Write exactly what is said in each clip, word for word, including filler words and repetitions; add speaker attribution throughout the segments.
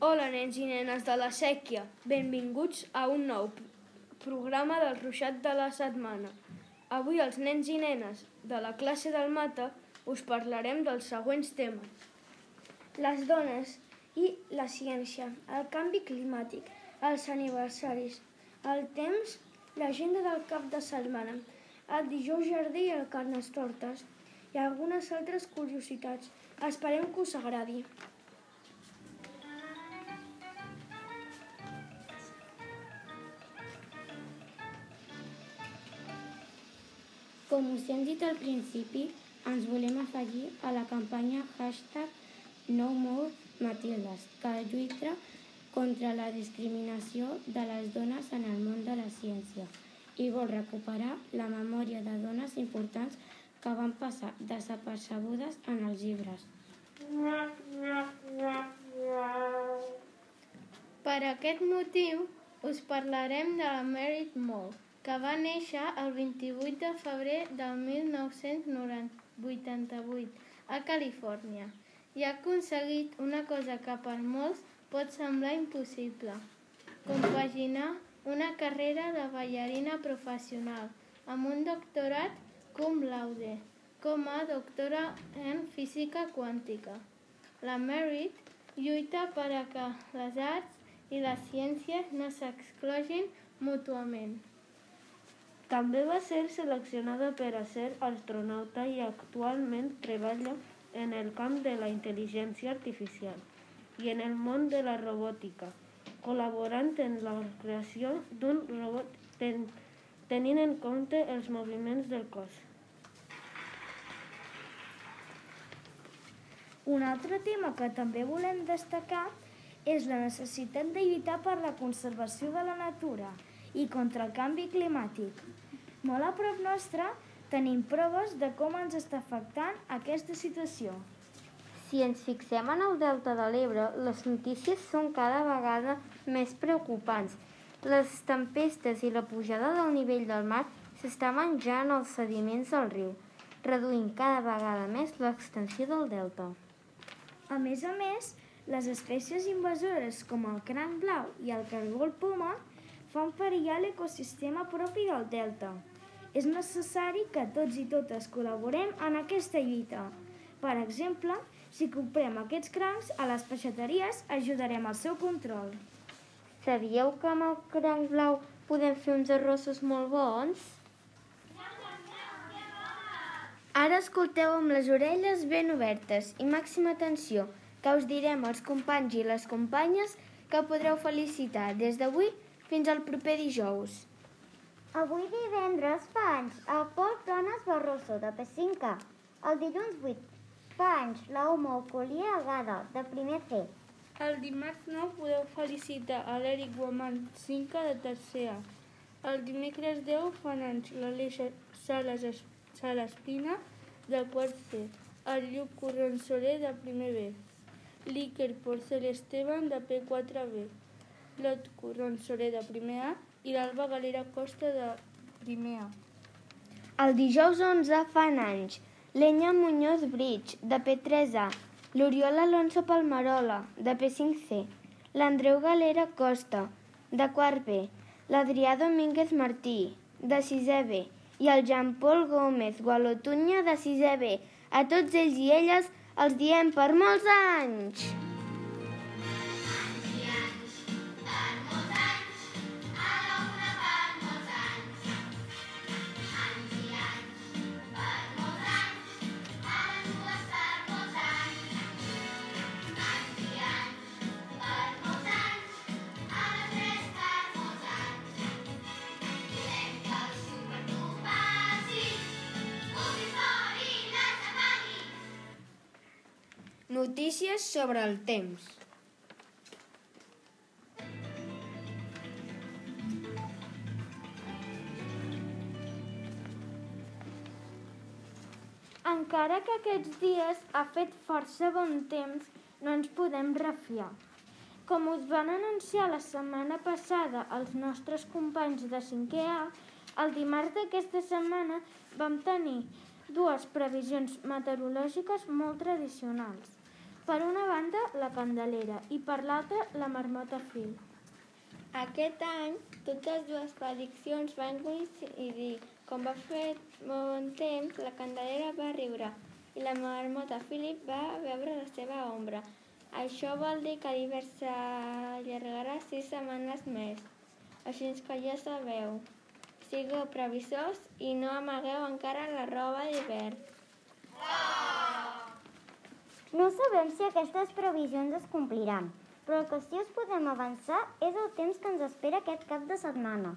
Speaker 1: Hola, nens i nenes de la Sèquia. Benvinguts a un nou programa del Ruixat de la Setmana. Avui els nens i nenes de la classe del Mata us parlarem dels següents temes. Les dones i la ciència, el canvi climàtic, els aniversaris, el temps, l'agenda del cap de setmana, el dijous jardí i el carnestoltes i algunes altres curiositats. Esperem que us agradi.
Speaker 2: Com us hem dit al principi, ens volem afegir a la campanya hashtag No More Matildes, que lluita contra la discriminació de les dones en el món de la ciència i vol recuperar la memòria de dones importants que van passar desapercebudes en els llibres.
Speaker 3: Per aquest motiu, us parlarem de la Merit Moore, que va néixer el vint-i-vuit de febrer del mil nou-cents vuitanta-vuit a Califòrnia i ha aconseguit una cosa que per molts pot semblar impossible: compaginar una carrera de ballarina professional amb un doctorat cum laude com a doctora en física quàntica. La Merit lluita per a que les arts i les ciències no s'excloguin mútuament.
Speaker 4: També va ser seleccionada per a ser astronauta i actualment treballa en el camp de la intel·ligència artificial i en el món de la robòtica, col·laborant en la creació d'un robot ten, tenint en compte els moviments del cos.
Speaker 5: Un altre tema que també volem destacar és la necessitat de lluitar per la conservació de la natura i contra el canvi climàtic. Molt a prop nostre tenim proves de com ens està afectant aquesta situació.
Speaker 6: Si ens fixem en el delta de l'Ebre, les notícies són cada vegada més preocupants. Les tempestes i la pujada del nivell del mar s'està menjant els sediments del riu, reduint cada vegada més l'extensió del delta.
Speaker 5: A més a més, les espècies invasores com el cranc blau i el cargol poma fan perillar l'ecosistema propi del delta. És necessari que tots i totes col·laborem en aquesta lluita. Per exemple, si comprem aquests crancs a les peixateries, ajudarem al seu control.
Speaker 6: Sabíeu que amb el cranc blau podem fer uns arrossos molt bons?
Speaker 2: Ara escolteu amb les orelles ben obertes i màxima atenció, que us direm als companys i les companyes que podreu felicitar des d'avui fins al proper dijous.
Speaker 7: Avui divendres fa anys el Pol Planes Barroso, de P cinc A. El dilluns vuit fa anys la Umo Collier Agada, de primer C.
Speaker 1: El dimarts nou podeu felicitar a l'Eric Guamant, cinc A, de tercer A. El dimecres deu fan anys l'Aleix Sales Salespina, de quart C. El Lluc Corronsoler, de primer B. l'Iker Porcel Esteban, de P quatre B. l'Ot Corronsoler, de primer A, i l'Alba Galera Costa, de primer A.
Speaker 2: El dijous onze fan anys l'Enya Muñoz Bridge, de P tres A, l'Oriol Alonso Palmarola, de P cinc C, l'Andreu Galera Costa, de quart B, l'Adrià Domínguez Martí, de sisè B, i el Jean-Paul Gómez Gualotunya, de sisè B. A tots ells i elles els diem per molts anys!
Speaker 1: Notícies sobre el temps.
Speaker 5: Encara que aquests dies ha fet força bon temps, no ens podem refiar. Com us van anunciar la setmana passada els nostres companys de cinquè A, el dimarts d'aquesta setmana vam tenir dues previsions meteorològiques molt tradicionals.
Speaker 2: Per una banda, la Candelera i per l'altra, la Marmota Fil.
Speaker 6: Aquest any, totes dues prediccions van coincidir. Com va fer molt bon temps, la Candelera va riure i la Marmota Philip va veure la seva ombra. Això vol dir que l'hivern s'allargarà sis setmanes més. Així que ja sabeu, sigueu previsors i no amagueu encara la roba d'hivern.
Speaker 7: No sabem si aquestes previsions es compliran, però el que sí us podem avançar és el temps que ens espera aquest cap de setmana.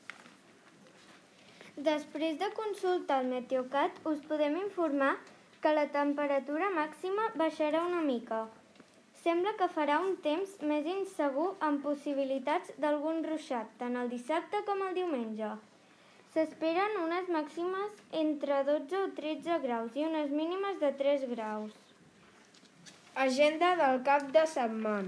Speaker 2: Després de consultar el Meteocat, us podem informar que la temperatura màxima baixarà una mica. Sembla que farà un temps més insegur amb possibilitats d'algun ruixat, tant el dissabte com el diumenge. S'esperen unes màximes entre dotze o tretze graus i unes mínimes de tres graus.
Speaker 1: Agenda del cap de setmana.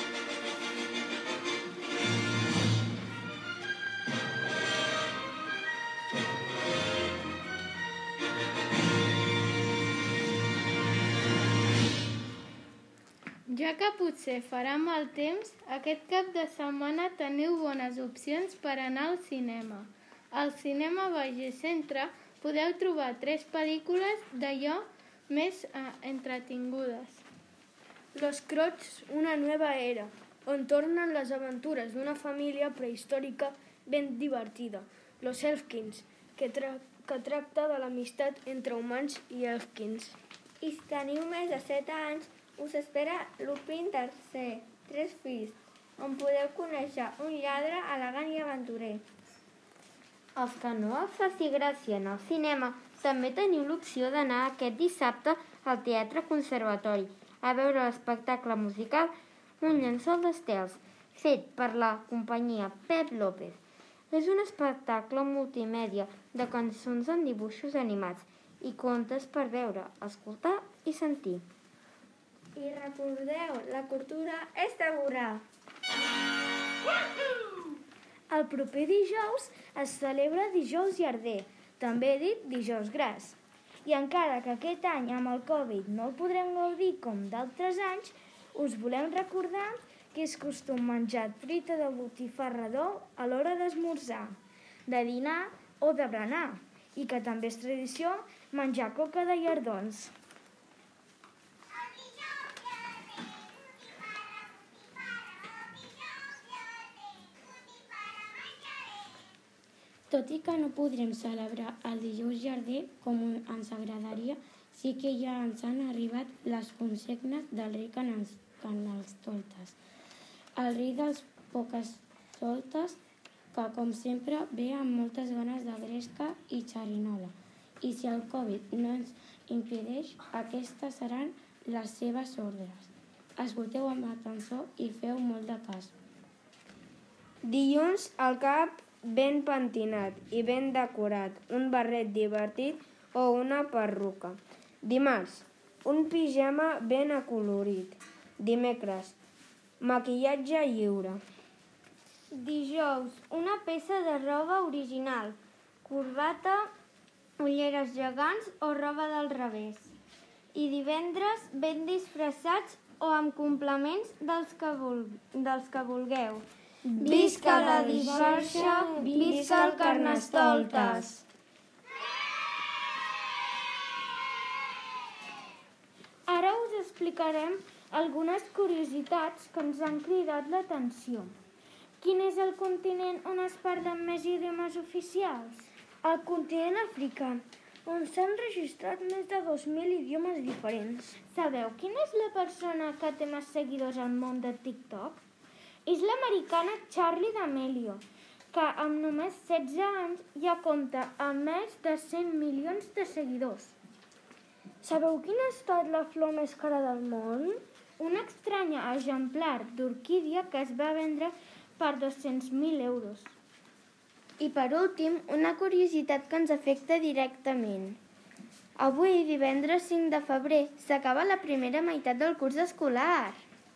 Speaker 3: Ja que potser farà mal temps, aquest cap de setmana teniu bones opcions per anar al cinema. Al Cinema Baix Centre podeu trobar tres pel·lícules d'allò més eh, entretingudes.
Speaker 1: Los Crocs, una nueva era, on tornen les aventures d'una família prehistòrica ben divertida. Los Elfkins, que, tra que tracta de l'amistat entre humans i elfkins.
Speaker 6: I si teniu més de set anys, us espera Lupin tercer, Tres fills, on podeu conèixer un lladre elegant i aventurer. Els que no us faci gràcia anar al cinema també teniu l'opció d'anar aquest dissabte al Teatre Conservatori a veure l'espectacle musical Un llençol d'estels, fet per la companyia Pep López. És un espectacle multimèdia de cançons en dibuixos animats i contes per veure, escoltar i sentir. I recordeu, la cultura és segura.
Speaker 5: El proper dijous es celebra Dijous Llarder, també dit Dijous Gras. I encara que aquest any amb el Covid no el podrem gaudir com d'altres anys, us volem recordar que és costum menjar truita de botifarra d'ou a l'hora d'esmorzar, de dinar o de berenar, i que també és tradició menjar coca de llardons.
Speaker 8: Tot i que no podrem celebrar el Dijous Llarder com ens agradaria, sí que ja ens han arribat les consignes del rei Canelstoltes. El rei dels Poquestoltes, que com sempre ve amb moltes ganes de gresca i xerinola. I si el Covid no ens impedeix, aquestes seran les seves ordres. Escolteu amb atenció i feu molt de cas.
Speaker 1: Dilluns, el cap ben pentinat i ben decorat, un barret divertit o una perruca. Dimarts, un pijama ben acolorit. Dimecres, maquillatge lliure.
Speaker 2: Dijous, una peça de roba original, corbata, ulleres gegants o roba del revés. I divendres, ben disfressats o amb complements dels que, vul dels que vulgueu.
Speaker 1: Visca la disxorxa, visca el Carnestoltes!
Speaker 5: Ara us explicarem algunes curiositats que ens han cridat l'atenció. Quin és el continent on es parlen més idiomes oficials? El continent africà, on s'han registrat més de dos mil idiomes diferents. Sabeu quina és la persona que té més seguidors al món de TikTok? És l'americana Charli D'Amelio, que amb només setze anys ja compta amb més de cent milions de seguidors. Sabeu quina ha estat la flor més cara del món? Una estranya exemplar d'orquídia que es va vendre per dos-cents mil euros.
Speaker 2: I per últim, una curiositat que ens afecta directament. Avui, divendres cinc de febrer, s'acaba la primera meitat del curs escolar.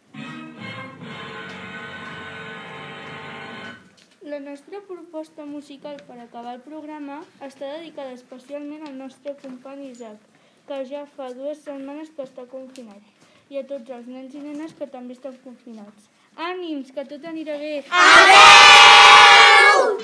Speaker 1: La nostra proposta musical per acabar el programa està dedicada especialment al nostre company Isaac, que ja fa dues setmanes que està confinat
Speaker 3: i a tots els nens i nenes que també estan confinats. Ànims, que tot anirà bé!
Speaker 9: Adeu!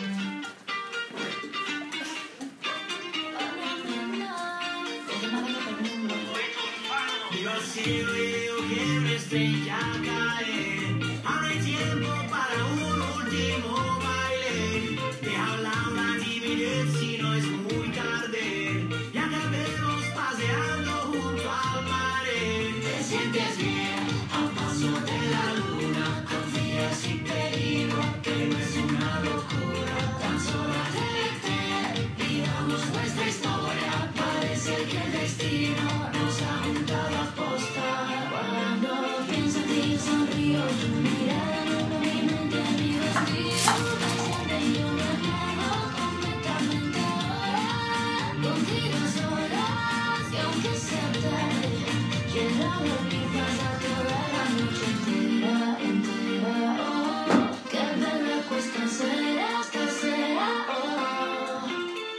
Speaker 9: Miro al cielo y veo que una estrella cae. Aún hay tiempo para un último baile. Deja a un lado la timidez si no es muy tarde. Y acabemos paseando junto al mar. Te sientes bien al paso de la luna. Confías y te digo que no es una locura. Tan solo atrévete, vivamos nuestra historia. Parece que el destino nos ha juntado a posta. Cuando pienso en ti sonrío, tu mirada nubla mi mente, mi vestido presente y yo me quedo completamente ahora contigo a solas. Y aunque sea tarde, quiero ver mi pasar toda la noche entera, entera. Oh, que me recuesta será esta será. Oh,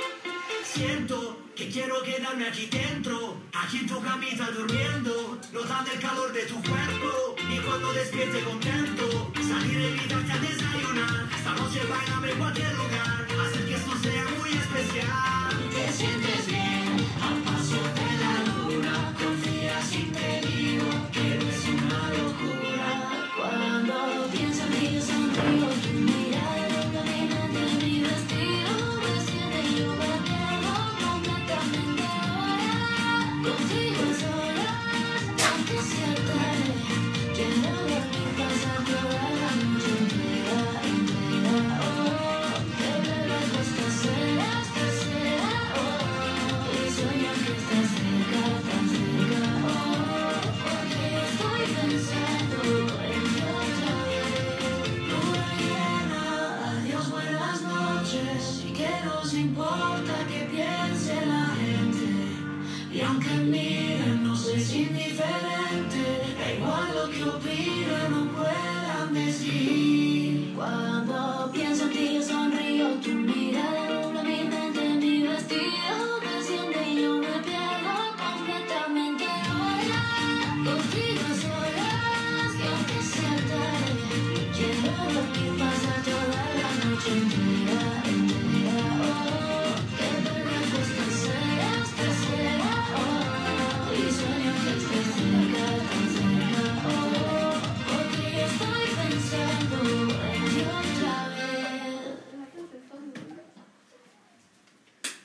Speaker 9: siento que quiero quedarme aquí dentro, aquí en tu camita durmiendo, notando el calor de tu cuerpo. Y cuando despierte contento, salir a invitarte a desayunar. Esta noche bailame en cualquier lugar, hacer que esto sea muy especial. Te sientes bien al paso de la luna, confías y te digo que no es una locura. Cuando pienso en ti sonrío, tu mirada nubla mi mente, mi vestido reciente y yo me quedo completamente ahora contigo solas, aunque sea tarde. Quiero ver mi pasar toda la noche entera, entera. Oh, que me recuesta será esta será. Oh, y sueño que estás cerca, tan cerca. Oh, porque yo estoy pensando en ti otra vez. Luna llena, adiós, buenas noches. Y que nos importa que piense la gente. Y aunque miren, nos es indiferente. Da igual lo que opinen.